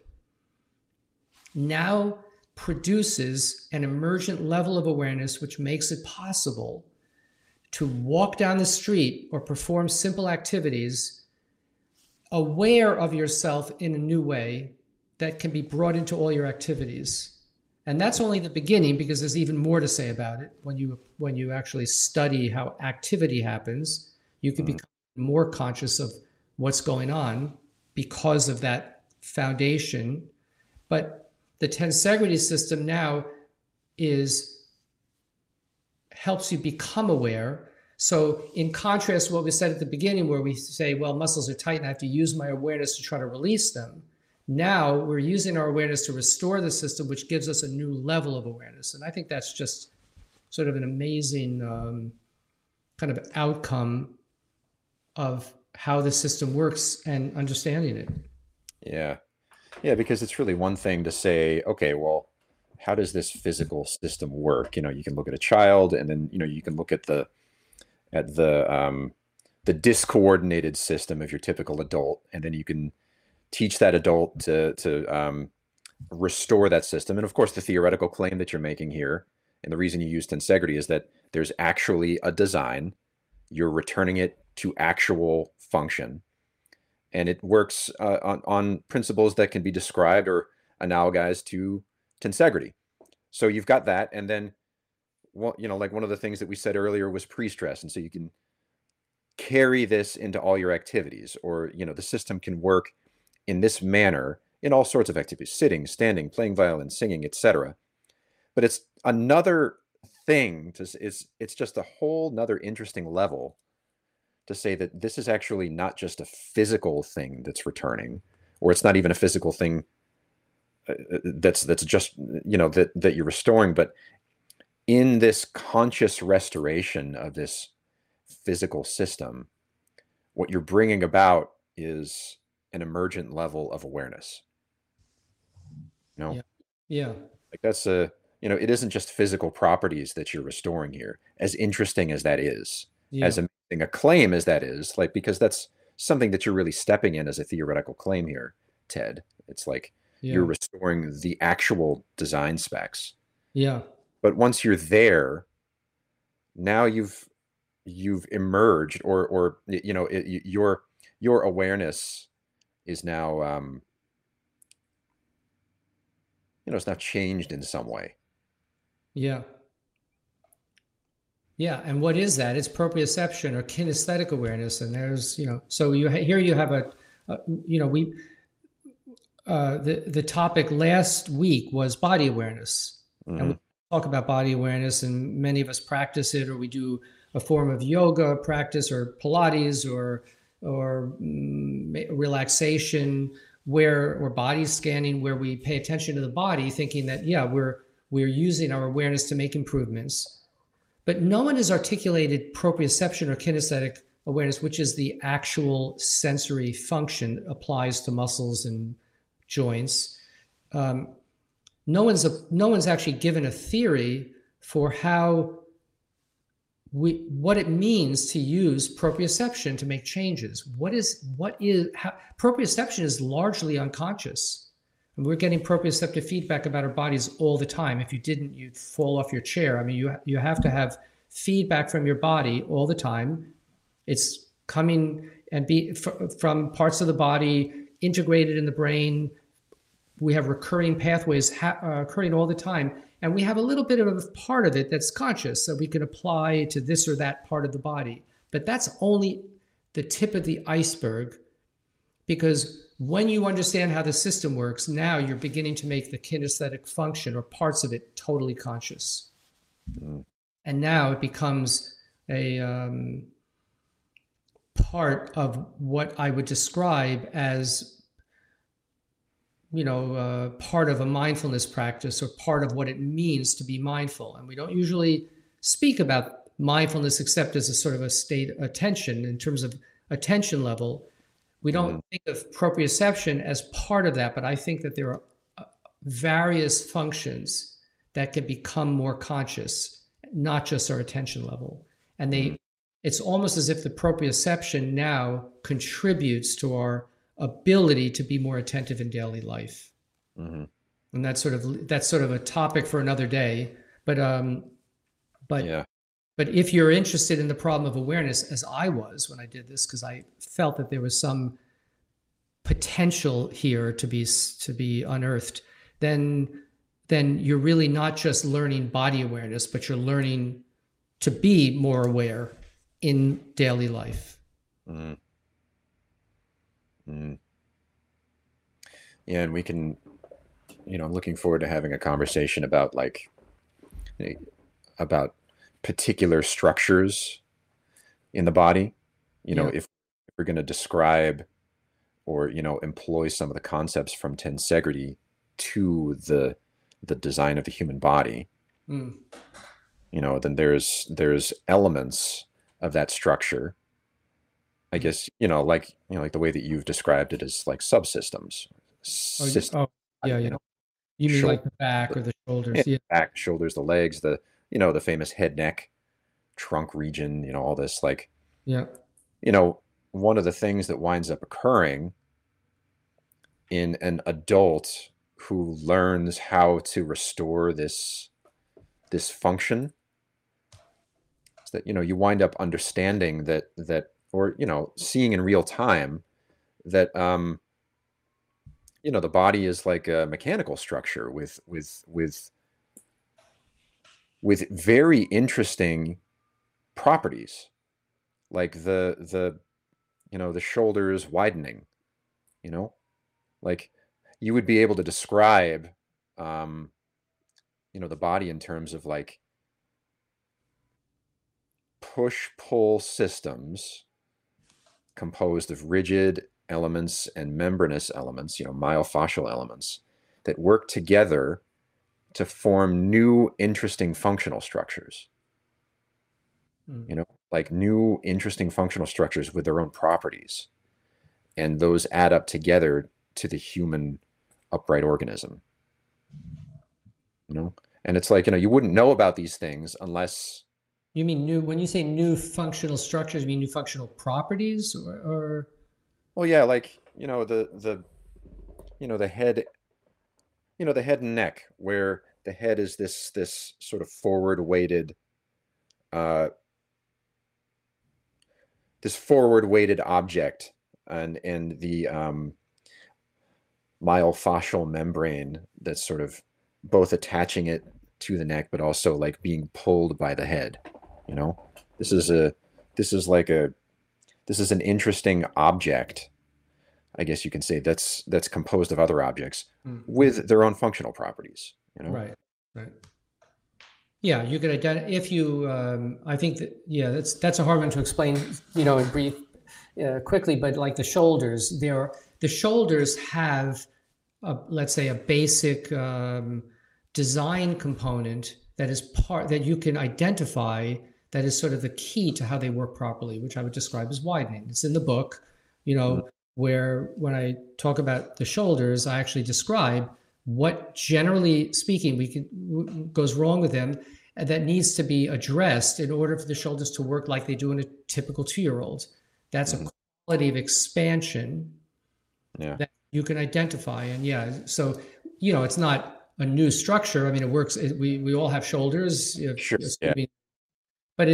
now produces an emergent level of awareness, which makes it possible to walk down the street or perform simple activities aware of yourself in a new way that can be brought into all your activities. And that's only the beginning, because there's even more to say about it. When you actually study how activity happens, you can become more conscious of what's going on because of that foundation. But the tensegrity system now helps you become aware. So in contrast to what we said at the beginning, where we say, well, muscles are tight and I have to use my awareness to try to release them. Now we're using our awareness to restore the system, which gives us a new level of awareness. And I think that's just sort of an amazing kind of outcome of how the system works and understanding it. Yeah. Yeah, because it's really one thing to say, okay, well, how does this physical system work? You can look at a child, and then, you can look at the discoordinated system of your typical adult, and then you can teach that adult to restore that system. And of course, the theoretical claim that you're making here, and the reason you use tensegrity, is that there's actually a design. You're returning it to actual function, and it works on principles that can be described or analogized to tensegrity. So you've got that, and then, like one of the things that we said earlier was pre-stress, and so you can carry this into all your activities, or the system can work in this manner in all sorts of activities: sitting, standing, playing violin, singing, etc. But it's another thing it's just a whole nother interesting level to say that this is actually not just a physical thing that's returning, or it's not even a physical thing that's just, that you're restoring, but in this conscious restoration of this physical system, what you're bringing about is an emergent level of awareness. Yeah. Yeah. Like that's it isn't just physical properties that you're restoring here, as interesting as that is, as Yeah. amazing a claim as that is, like, because that's something that you're really stepping in as a theoretical claim here, Ted. It's like you're Yeah. restoring the actual design specs. Yeah. But once you're there, now you've emerged, or your awareness is now it's now changed in some way. Yeah. Yeah. And what is that? It's proprioception or kinesthetic awareness. And there's, so here you have the topic last week was body awareness. Mm-hmm. And we talk about body awareness, and many of us practice it, or we do a form of yoga practice or Pilates or relaxation or body scanning, where we pay attention to the body, thinking that, we're using our awareness to make improvements. But no one has articulated proprioception or kinesthetic awareness, which is the actual sensory function, applies to muscles and joints. No one's actually given a theory for what it means to use proprioception to make changes. Proprioception is largely unconscious. And we're getting proprioceptive feedback about our bodies all the time. If you didn't, you'd fall off your chair. I mean, you have to have feedback from your body all the time. It's coming and from parts of the body integrated in the brain. We have recurring pathways occurring all the time. And we have a little bit of a part of it that's conscious that we can apply to this or that part of the body. But that's only the tip of the iceberg, because when you understand how the system works, now you're beginning to make the kinesthetic function or parts of it totally conscious. Mm. And now it becomes a part of what I would describe as part of a mindfulness practice, or part of what it means to be mindful. And we don't usually speak about mindfulness except as a sort of a state of attention in terms of attention level. We don't think of proprioception as part of that, but I think that there are various functions that can become more conscious, not just our attention level. And it's almost as if the proprioception now contributes to our ability to be more attentive in daily life. Mm-hmm. And that's sort of a topic for another day. But if you're interested in the problem of awareness, as I was when I did this, because I felt that there was some potential here to be unearthed, then you're really not just learning body awareness, but you're learning to be more aware in daily life. Mm-hmm. Mm. Yeah, and we can, I'm looking forward to having a conversation about about particular structures in the body. If we're going to describe or employ some of the concepts from tensegrity to the design of the human body, then there's elements of that structure, I guess, like the way that you've described it as like subsystems. You mean like the back or the shoulders? Yeah, back, shoulders, the legs, the famous head, neck, trunk region, all this, like, one of the things that winds up occurring in an adult who learns how to restore this function is that, you wind up understanding that or seeing in real time that the body is like a mechanical structure with very interesting properties, like the shoulders widening, like you would be able to describe the body in terms of like push-pull systems composed of rigid elements and membranous elements, myofascial elements that work together to form new interesting functional structures. Like new interesting functional structures with their own properties. And those add up together to the human upright organism. And it's like, you wouldn't know about these things unless. You mean new, when you say new functional structures, you mean new functional properties or? Well, yeah, like, the head, the head and neck, where the head is this sort of forward weighted, object, and the myofascial membrane that's sort of both attaching it to the neck, but also like being pulled by the head. This is an interesting object, I guess you can say, that's composed of other objects with their own functional properties. Right. Yeah, you could identify if you. I think that that's a hard one to explain, in brief, quickly. But like the shoulders, the shoulders have, let's say, a basic design component that you can identify, that is sort of the key to how they work properly, which I would describe as widening. It's in the book, where when I talk about the shoulders, I actually describe what, generally speaking, goes wrong with them, and that needs to be addressed in order for the shoulders to work like they do in a typical 2-year-old. That's a quality of expansion that you can identify. And so, it's not a new structure. I mean, it works. We all have shoulders. Sure. But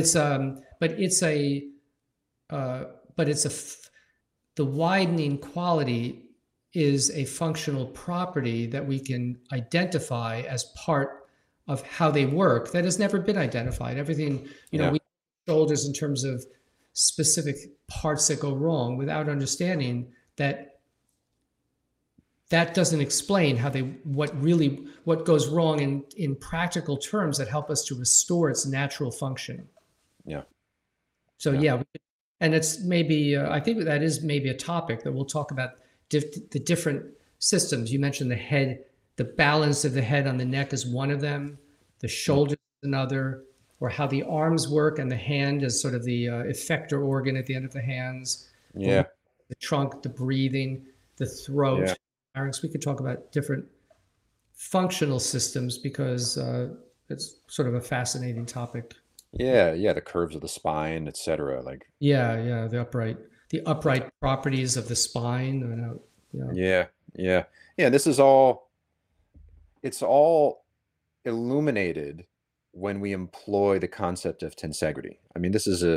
the widening quality is a functional property that we can identify as part of how they work that has never been identified. Everything, we have shoulders in terms of specific parts that go wrong, without understanding that doesn't explain what goes wrong in practical terms that help us to restore its natural function. Yeah. So and it's maybe, I think that is maybe a topic that we'll talk about, the different systems. You mentioned the head, the balance of the head on the neck is one of them, the shoulder is another, or how the arms work, and the hand is sort of the effector organ at the end of the hands. Yeah. The trunk, the breathing, the throat. Larynx. We could talk about different functional systems because it's sort of a fascinating topic. Yeah, the curves of the spine, etc. Like. Yeah, the upright properties of the spine. Yeah. This is all. It's all illuminated when we employ the concept of tensegrity. I mean, this is a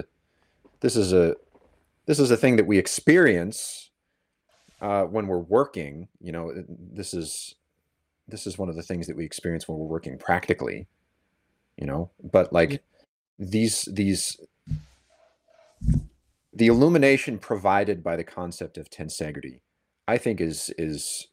thing that we experience when we're working. This is one of the things that we experience when we're working practically. But like the illumination provided by the concept of tensegrity, I think is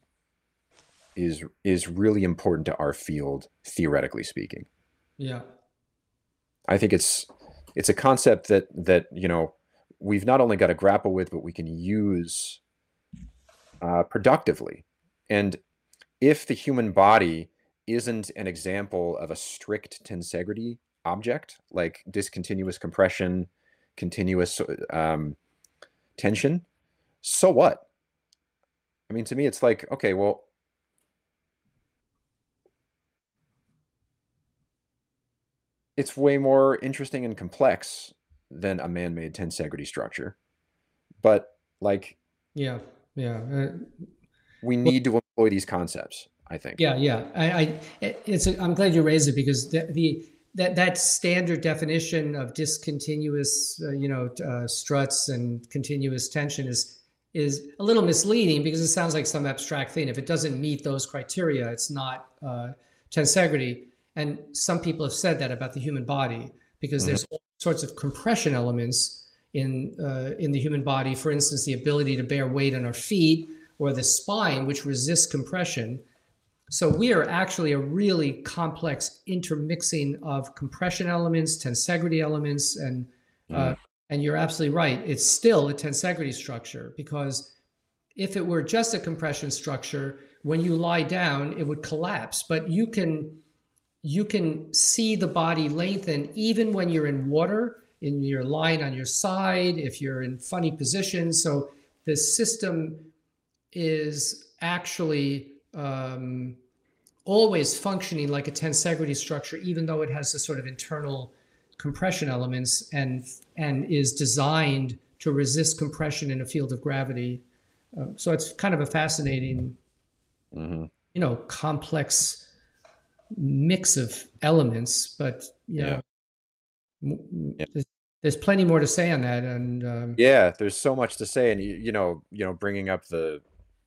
really important to our field, theoretically speaking. Yeah. I think it's a concept that we've not only got to grapple with, but we can use productively. And if the human body isn't an example of a strict tensegrity object, like discontinuous compression, continuous tension, so what? I mean, to me, it's like, okay, well, it's way more interesting and complex than a man-made tensegrity structure. But like, we need to employ these concepts, I think. I'm glad you raised it, because that standard definition of discontinuous, struts and continuous tension is a little misleading, because it sounds like some abstract thing. If it doesn't meet those criteria, it's not tensegrity. And some people have said that about the human body, because there's all sorts of compression elements in the human body. For instance, the ability to bear weight on our feet, or the spine, which resists compression. So we are actually a really complex intermixing of compression elements, tensegrity elements, and And you're absolutely right. It's still a tensegrity structure, because if it were just a compression structure, when you lie down, it would collapse. But you can see the body lengthen even when you're in water, in your lying on your side, if you're in funny positions. So the system is actually always functioning like a tensegrity structure, even though it has this sort of internal compression elements and is designed to resist compression in a field of gravity. So it's kind of a fascinating, complex mix of elements, but there's plenty more to say on that. And there's so much to say. And bringing up the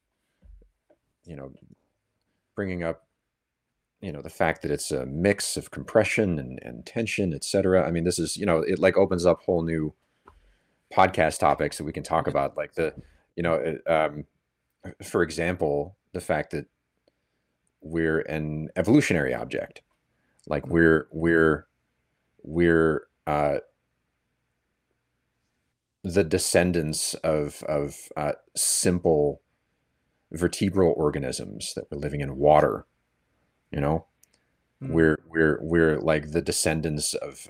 the fact that it's a mix of compression and tension, etc. I mean, this is, it like opens up whole new podcast topics that we can talk about, like for example, the fact that we're an evolutionary object, like we're the descendants of simple vertebral organisms that were living in water. We're like the descendants of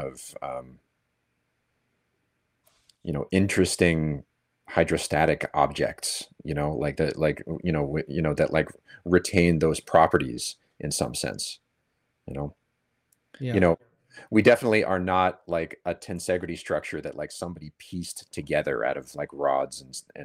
interesting hydrostatic objects, that like retain those properties in some sense. We definitely are not like a tensegrity structure that like somebody pieced together out of like rods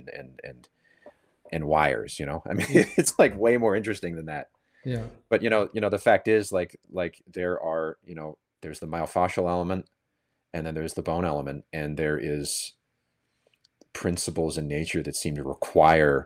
and wires. I mean, it's like way more interesting than that. Yeah. But the fact is, like there are, there's the myofascial element, and then there's the bone element, and there is principles in nature that seem to require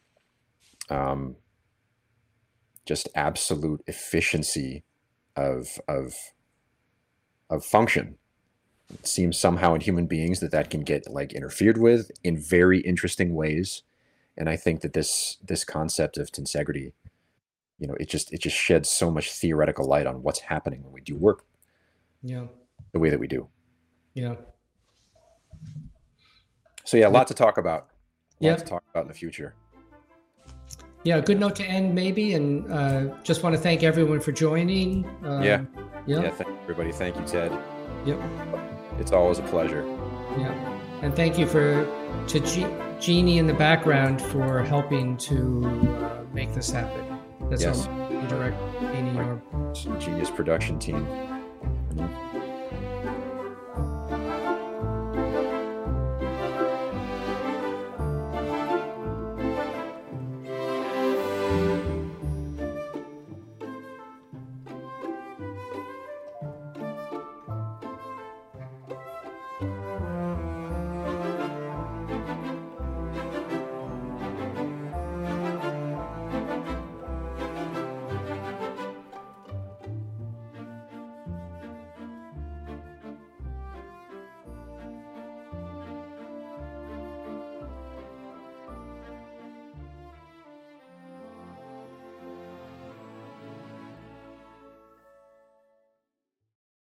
just absolute efficiency of function. It seems somehow in human beings that can get like interfered with in very interesting ways. And I think that this concept of tensegrity, it just sheds so much theoretical light on what's happening when we do work the way that we do. Yeah. So a lot to talk about. A lot to talk about in the future. Yeah, a good note to end maybe. And just want to thank everyone for joining. Thank you, everybody. Thank you, Ted. Yep. It's always a pleasure. Yeah. And thank you to Jeannie in the background for helping to make this happen. That's our direct Jeannie, Genius production team.